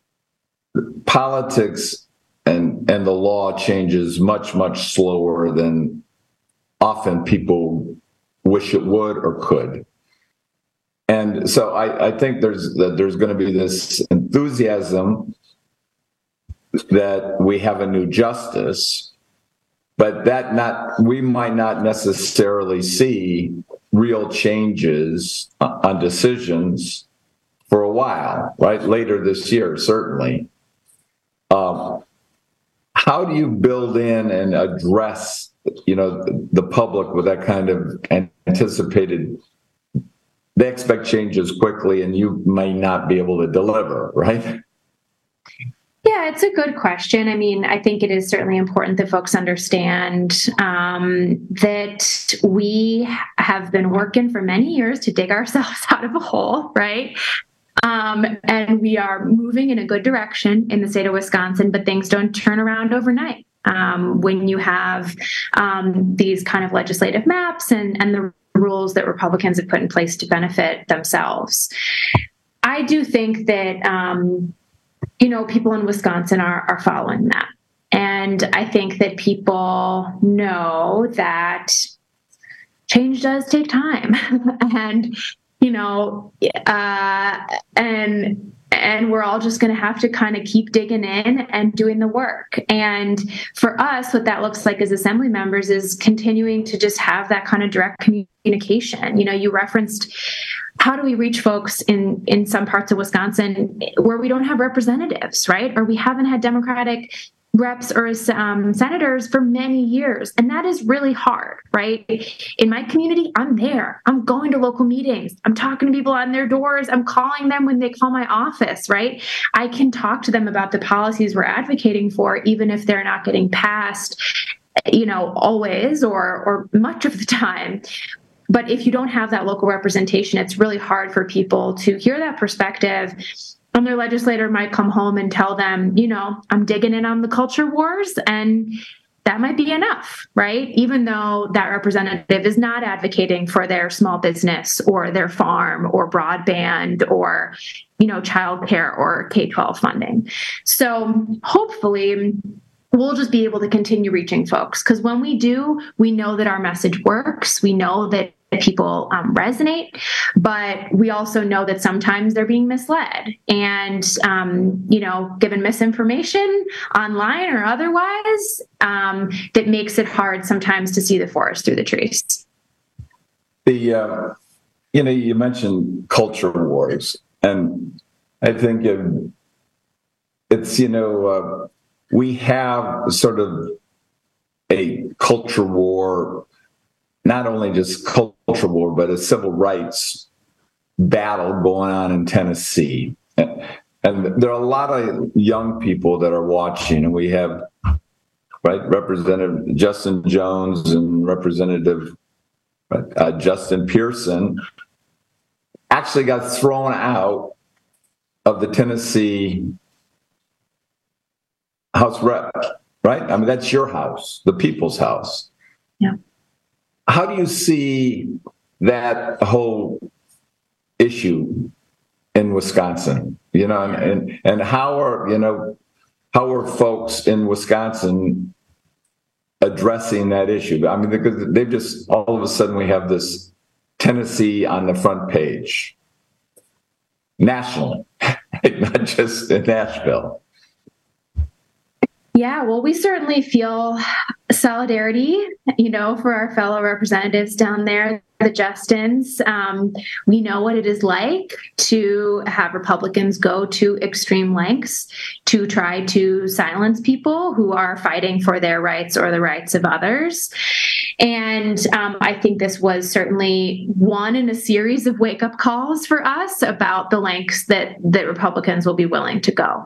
politics and, and the law changes much, much slower than often people wish it would or could. And so I, I think there's that there's going to be this enthusiasm that we have a new justice, but that not we might not necessarily see real changes on decisions for a while, right? Later this year, certainly. Um, how do you build in and address, you know, the public with that kind of anticipated? They expect changes quickly and you may not be able to deliver, right? Yeah, it's a good question. I mean, I think it is certainly important that folks understand um, that we have been working for many years to dig ourselves out of a hole, right? Um, and we are moving in a good direction in the state of Wisconsin, but things don't turn around overnight. Um, when you have um, these kind of legislative maps and, and the rules that Republicans have put in place to benefit themselves. I do think that, um, you know, people in Wisconsin are, are following that. And I think that people know that change does take time. and, you know, uh, and And we're all just going to have to kind of keep digging in and doing the work. And for us, what that looks like as assembly members is continuing to just have that kind of direct communication. You know, you referenced how do we reach folks in, in some parts of Wisconsin where we don't have representatives, right? Or we haven't had Democratic reps or um, senators for many years. And that is really hard, right? In my community, I'm there. I'm going to local meetings. I'm talking to people on their doors. I'm calling them when they call my office, right? I can talk to them about the policies we're advocating for, even if they're not getting passed, you know, always or or much of the time. But if you don't have that local representation, it's really hard for people to hear that perspective. And their legislator might come home and tell them, you know, I'm digging in on the culture wars, and that might be enough, right? Even though that representative is not advocating for their small business or their farm or broadband or, you know, childcare or K twelve funding. So hopefully we'll just be able to continue reaching folks, because when we do, we know that our message works. We know that people um, resonate, but we also know that sometimes they're being misled and, um, you know, given misinformation online or otherwise, um, that makes it hard sometimes to see the forest through the trees. The, uh, you know, you mentioned culture wars, and I think it, it's, you know, uh, we have sort of a culture war, not only just culture war, but a civil rights battle going on in Tennessee. And, and there are a lot of young people that are watching, and we have, right, Representative Justin Jones and Representative uh, Justin Pearson actually got thrown out of the Tennessee House Rep, right? right? I mean, that's your house, the people's house. Yeah. How do you see that whole issue in Wisconsin? You know, and, and, and how are, you know, how are folks in Wisconsin addressing that issue? I mean, because they've just, all of a sudden we have this Tennessee on the front page, nationally, not just in Nashville. Yeah, well, we certainly feel solidarity, you know, for our fellow representatives down there, the Justins. Um, we know what it is like to have Republicans go to extreme lengths to try to silence people who are fighting for their rights or the rights of others. And um, I think this was certainly one in a series of wake-up calls for us about the lengths that, that Republicans will be willing to go.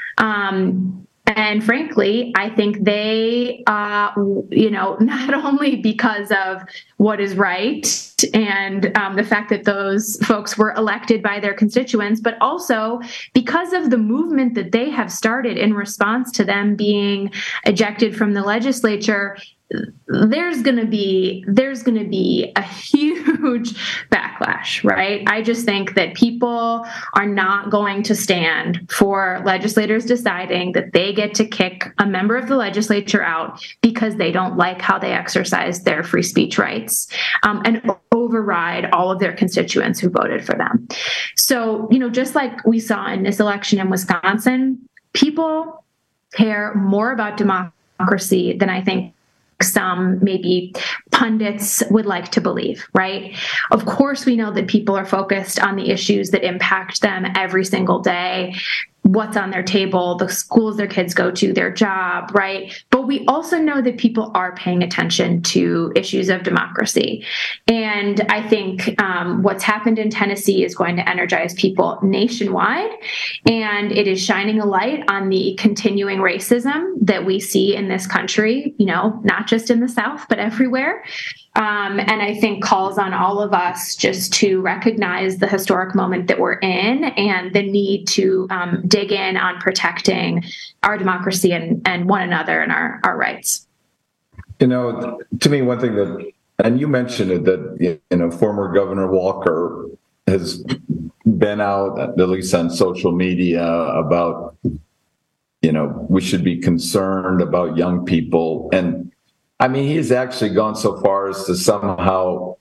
Um, And frankly, I think they, uh, you know, not only because of what is right and um, the fact that those folks were elected by their constituents, but also because of the movement that they have started in response to them being ejected from the legislature. There's going to be there's going to be a huge backlash, right? I just think that people are not going to stand for legislators deciding that they get to kick a member of the legislature out because they don't like how they exercise their free speech rights um, and override all of their constituents who voted for them. So, you know, just like we saw in this election in Wisconsin, people care more about democracy than I think some maybe pundits would like to believe, right? Of course, we know that people are focused on the issues that impact them every single day, what's on their table, the schools their kids go to, their job, right? But we also know that people are paying attention to issues of democracy. And I think um, what's happened in Tennessee is going to energize people nationwide. And it is shining a light on the continuing racism that we see in this country, you know, not just in the South, but everywhere. Um, and I think calls on all of us just to recognize the historic moment that we're in and the need to um, dig in on protecting our democracy and, and one another and our, our rights. You know, to me, one thing that, and you mentioned it, that, you know, former Governor Walker has been out, at least on social media, about, you know, we should be concerned about young people. And I mean, he's actually gone so far as to somehow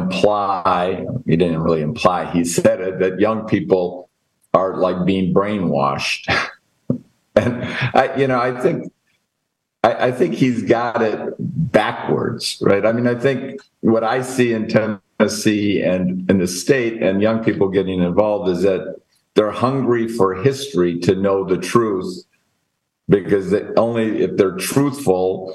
imply, he didn't really imply, he said it, that young people are like being brainwashed. And I, you know, I think, I, I think he's got it backwards, right? I mean, I think what I see in Tennessee and in the state and young people getting involved is that they're hungry for history to know the truth, because they, only if they're truthful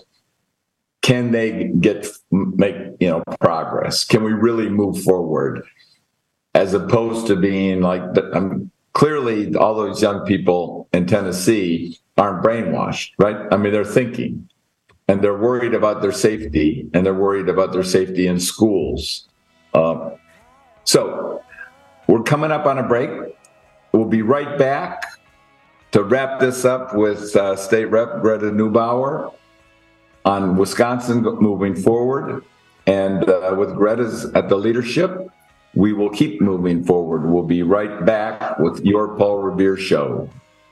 can they get make you know progress? Can we really move forward? As opposed to being like, um, clearly all those young people in Tennessee aren't brainwashed, right? I mean, they're thinking, and they're worried about their safety, and they're worried about their safety in schools. Uh, so we're coming up on a break. We'll be right back to wrap this up with uh, State Rep Greta Neubauer on Wisconsin moving forward. And uh, with Greta's at the leadership, we will keep moving forward. We'll be right back with your Paul Revere Show.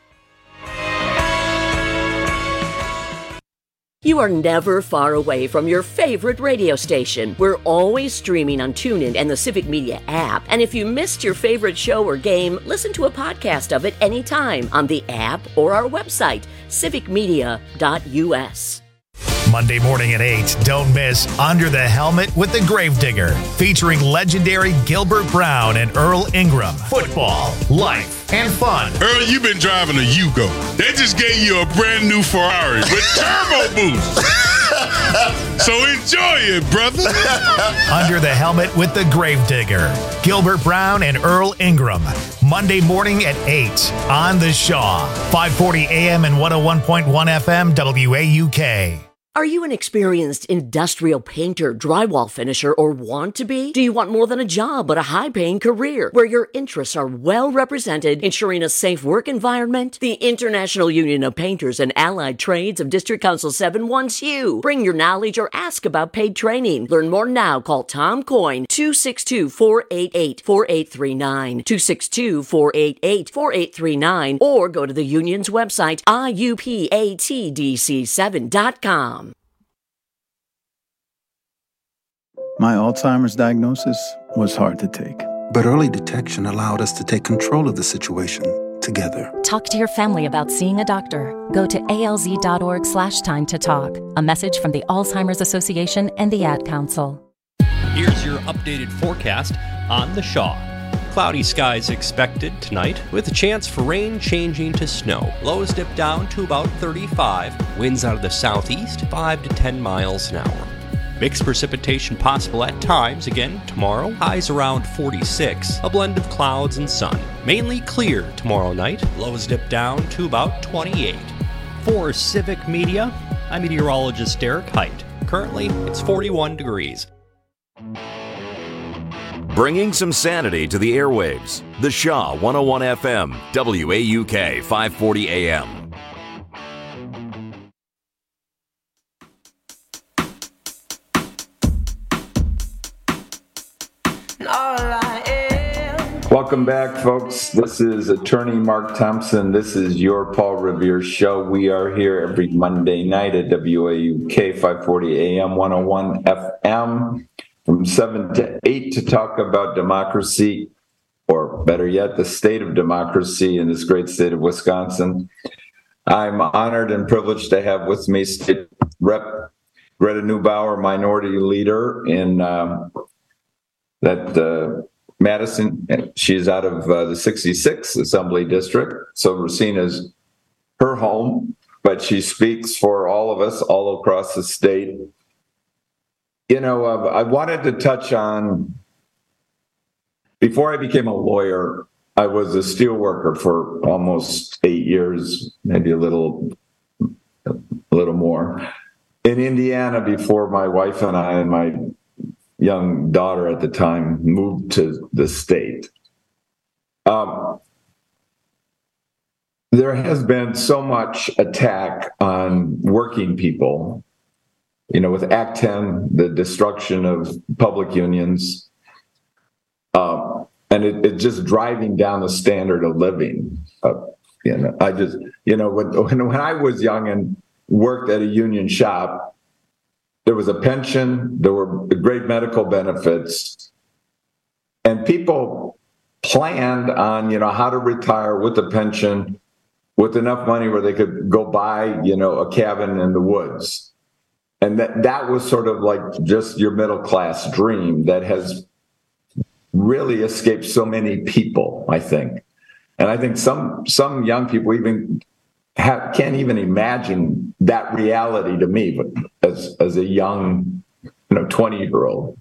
You are never far away from your favorite radio station. We're always streaming on TuneIn and the Civic Media app. And if you missed your favorite show or game, listen to a podcast of it anytime on the app or our website, civic media dot u s. Monday morning at eight, don't miss Under the Helmet with the Gravedigger, featuring legendary Gilbert Brown and Earl Ingram. Football, life, and fun. Earl, you've been driving a Yugo. They just gave you a brand new Ferrari with turbo boost. So enjoy it, brother. Under the Helmet with the Gravedigger, Gilbert Brown and Earl Ingram. Monday morning at eight on The Shaw, five forty a m and one oh one point one F M W A U K. Are you an experienced industrial painter, drywall finisher, or want to be? Do you want more than a job, but a high-paying career where your interests are well represented, ensuring a safe work environment? The International Union of Painters and Allied Trades of District Council seven wants you. Bring your knowledge or ask about paid training. Learn more now. Call Tom Coyne, two six two, four eight eight, four eight three nine, two six two, four eight eight, four eight three nine, or go to the union's website, I U P A T D C seven dot com. My Alzheimer's diagnosis was hard to take. But early detection allowed us to take control of the situation together. Talk to your family about seeing a doctor. Go to alz.org slash time to talk. A message from the Alzheimer's Association and the Ad Council. Here's your updated forecast on the Shaw. Cloudy skies expected tonight with a chance for rain changing to snow. Lows dip down to about thirty-five. Winds out of the southeast, five to ten miles an hour. Mixed precipitation possible at times again tomorrow. Highs around forty-six. A blend of clouds and sun. Mainly clear tomorrow night. Lows dip down to about twenty-eight. For Civic Media, I'm meteorologist Derek Height. Currently, it's forty-one degrees. Bringing some sanity to the airwaves. The Shaw one oh one F M, W A U K five forty A M. Welcome back, folks. This is Attorney Mark Thompson. This is your Paul Revere Show. We are here every Monday night at W A U K five forty A M, one oh one F M from seven to eight to talk about democracy, or better yet, the state of democracy in this great state of Wisconsin. I'm honored and privileged to have with me State Rep Greta Neubauer, Minority Leader in um, that uh, Madison. She's out of uh, the sixty-sixth Assembly District, so Racine her home, but she speaks for all of us all across the state. You know, uh, I wanted to touch on, before I became a lawyer, I was a steel worker for almost eight years, maybe a little, a little more, in Indiana before my wife and I and my young daughter at the time moved to the state. Um, there has been so much attack on working people, you know, with Act ten, the destruction of public unions, um, and it, it just driving down the standard of living. Uh, you know, I just, you know, when, when I was young and worked at a union shop, there was a pension, there were great medical benefits, and people planned on, you know, how to retire with a pension, with enough money where they could go buy, you know, a cabin in the woods. And that, that was sort of like just your middle class dream that has really escaped so many people, I think. And I think some some young people even have, can't even imagine that reality to me, but as as a young, you know, twenty-year-old.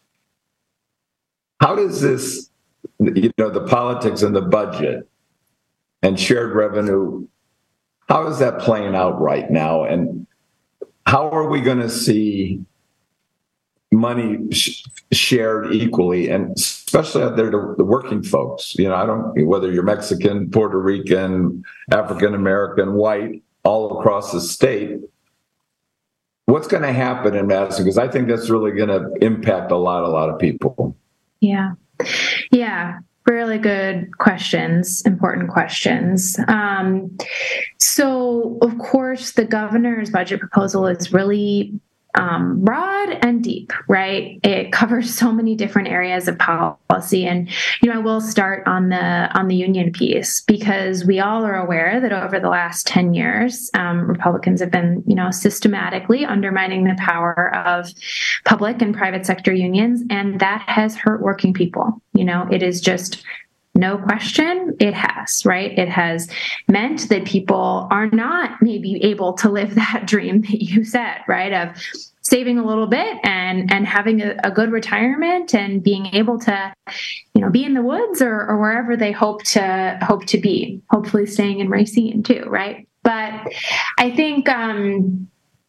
How does this, you know, the politics and the budget and shared revenue, how is that playing out right now? And how are we going to see money sh- shared equally, and especially out there to the working folks? You know, I don't, whether you're Mexican, Puerto Rican, African American, white, all across the state, what's going to happen in Madison? Because I think that's really going to impact a lot, a lot of people. Yeah. Yeah. Really good questions, important questions. Um, so, of course, the governor's budget proposal is really um, broad and deep, right? It covers so many different areas of policy. And, you know, I will start on the on the union piece, because we all are aware that over the last ten years, um, Republicans have been, you know, systematically undermining the power of public and private sector unions. And that has hurt working people. You know, it is just no question it has, right? It has meant that people are not maybe able to live that dream that you said, right? Of saving a little bit and and having a, a good retirement and being able to, you know, be in the woods or, or wherever they hope to hope to be, hopefully staying in Racine too, right? But I think um,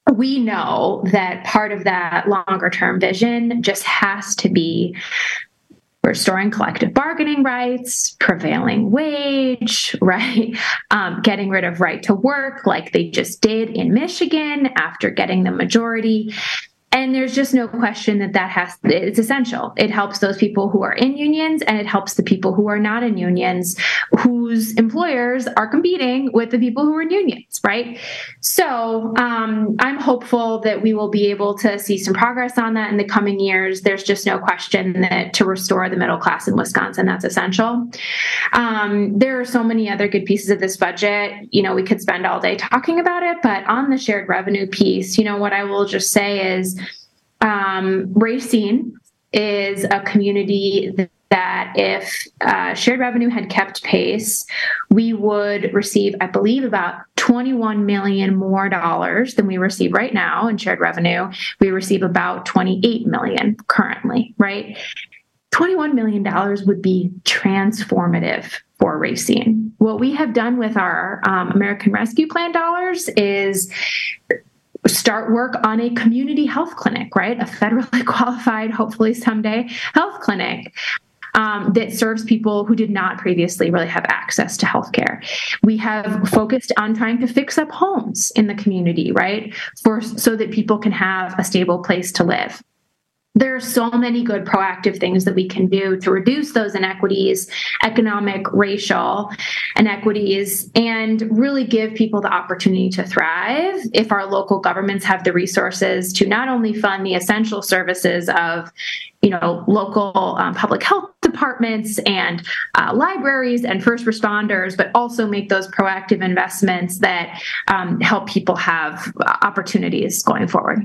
we know that part of that longer term vision just has to be restoring collective bargaining rights, prevailing wage, right? Um, getting rid of right to work like they just did in Michigan after getting the majority. And there's just no question that that has, it's essential. It helps those people who are in unions, and it helps the people who are not in unions, whose employers are competing with the people who are in unions, right? So um, I'm hopeful that we will be able to see some progress on that in the coming years. There's just no question that to restore the middle class in Wisconsin, that's essential. Um, there are so many other good pieces of this budget. You know, we could spend all day talking about it, but on the shared revenue piece, you know, what I will just say is, Um, Racine is a community that if uh, shared revenue had kept pace, we would receive, I believe, about twenty-one million more dollars than we receive right now in shared revenue. We receive about twenty-eight million currently, right? twenty-one million dollars would be transformative for Racine. What we have done with our um, American Rescue Plan dollars is start work on a community health clinic, right? A federally qualified, hopefully someday, health clinic um, that serves people who did not previously really have access to healthcare. We have focused on trying to fix up homes in the community, right? For so that people can have a stable place to live. There are so many good proactive things that we can do to reduce those inequities, economic, racial inequities, and really give people the opportunity to thrive if our local governments have the resources to not only fund the essential services of, you know, local um, public health departments and uh, libraries and first responders, but also make those proactive investments that um, help people have opportunities going forward.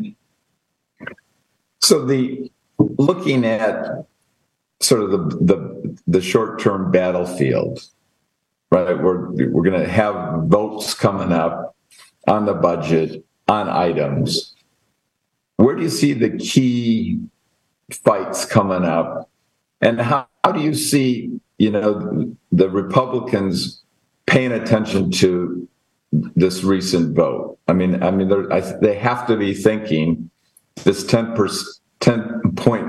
So the looking at sort of the the, the short-term battlefield, right? We're we're going to have votes coming up on the budget on items. Where do you see the key fights coming up, and how, how do you see, you know, the Republicans paying attention to this recent vote? I mean, I mean, I, they have to be thinking. This ten point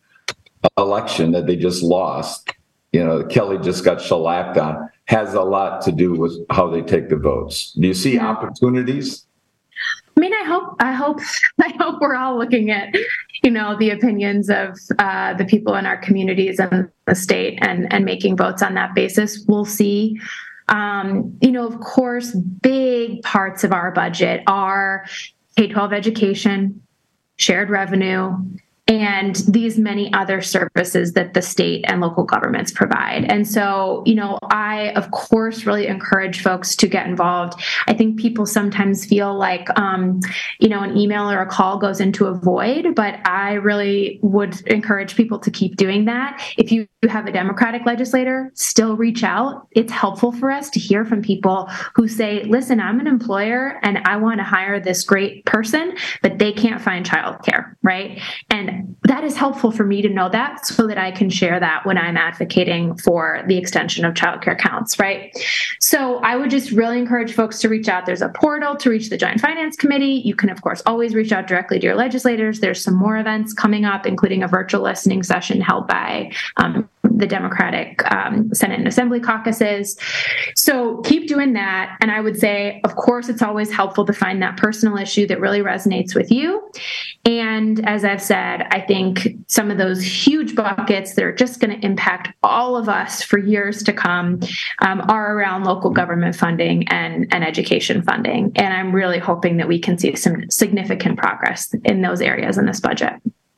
election that they just lost, you know, Kelly just got shellacked on, has a lot to do with how they take the votes. Do you see yeah. opportunities? I mean, I hope, I hope, I hope we're all looking at, you know, the opinions of uh, the people in our communities and the state, and and making votes on that basis. We'll see. Um, you know, of course, big parts of our budget are K twelve education, shared revenue, and these many other services that the state and local governments provide. And so, you know, I, of course, really encourage folks to get involved. I think people sometimes feel like, um, you know, an email or a call goes into a void, but I really would encourage people to keep doing that. If you have a Democratic legislator, still reach out. It's helpful for us to hear from people who say, listen, I'm an employer and I want to hire this great person, but they can't find childcare, right? And that is helpful for me to know that, so that I can share that when I'm advocating for the extension of childcare counts, right? So I would just really encourage folks to reach out. There's a portal to reach the Joint Finance Committee. You can, of course, always reach out directly to your legislators. There's some more events coming up, including a virtual listening session held by um, the Democratic um, Senate and Assembly caucuses. So keep doing that. And I would say, of course, it's always helpful to find that personal issue that really resonates with you. And as I've said, I think some of those huge buckets that are just going to impact all of us for years to come um, are around local government funding and, and education funding. And I'm really hoping that we can see some significant progress in those areas in this budget.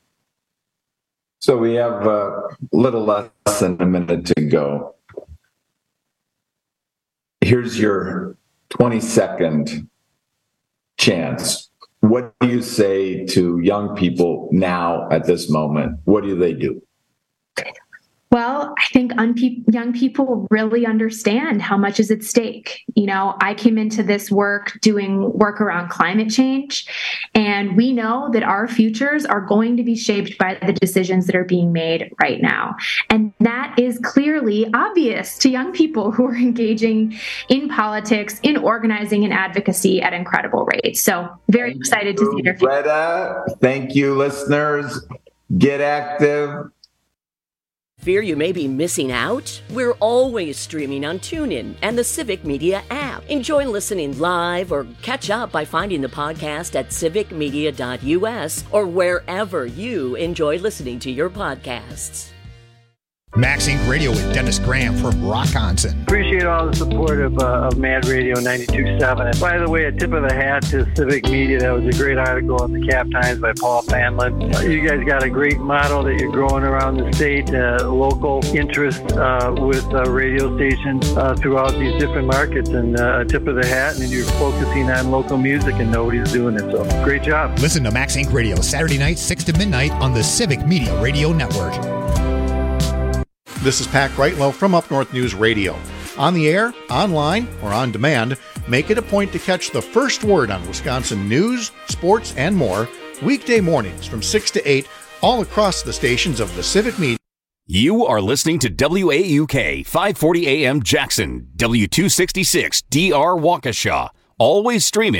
So we have a little less than a minute to go. Here's your twenty second chance. What do you say to young people now at this moment? What do they do? Well, I think unpe- young people really understand how much is at stake. You know, I came into this work doing work around climate change, and we know that our futures are going to be shaped by the decisions that are being made right now. And that is clearly obvious to young people who are engaging in politics, in organizing and advocacy at incredible rates. So very thank excited you, to see their future. Greta, thank you, listeners. Get active. Fear you may be missing out? We're always streaming on TuneIn and the Civic Media app. Enjoy listening live or catch up by finding the podcast at civic media dot u s or wherever you enjoy listening to your podcasts. Max Inc Radio with Dennis Graham from Rockonson. Appreciate all the support of, uh, of Mad Radio ninety-two point seven. And by the way, a tip of the hat to Civic Media. That was a great article in the Cap Times by Paul Panlin. Uh, you guys got a great model that you're growing around the state, uh, local interest uh, with uh, radio stations uh, throughout these different markets. And uh, a tip of the hat, and you're focusing on local music, and nobody's doing it. So great job. Listen to Max Inc Radio Saturday night, six to midnight on the Civic Media Radio Network. This is Pat Greitlow from Up North News Radio. On the air, online, or on demand, make it a point to catch the first word on Wisconsin news, sports, and more weekday mornings from six to eight all across the stations of the Civic Media. You are listening to W A U K five forty A M Jackson, W two sixty-six D R Waukesha, always streaming